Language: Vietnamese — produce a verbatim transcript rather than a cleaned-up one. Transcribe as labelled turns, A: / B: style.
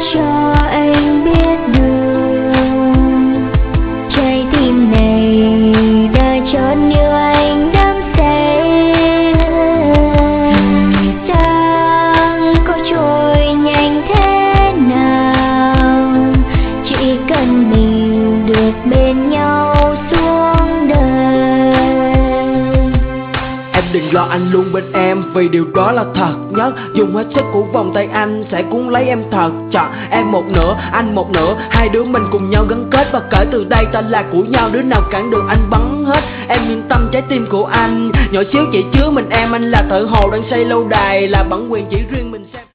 A: cho anh biết được trái tim này đã trọn yêu anh đắm say. Tháng có trôi nhanh thế nào, chỉ cần mình được bên nhau suốt đời.
B: Em đừng lo, anh luôn bên em vì điều đó là thật nhất. Dùng hết sức của vòng tay anh sẽ cuốn lấy em thật chặt. Em một nửa, anh một nửa, hai đứa mình cùng nhau gắn kết. Và kể từ đây ta là của nhau, đứa nào cản được anh bắn hết. Em yên tâm, trái tim của anh nhỏ xíu chỉ chứa mình em. Anh là thợ hồ đang xây lâu đài, là bản quyền chỉ riêng mình.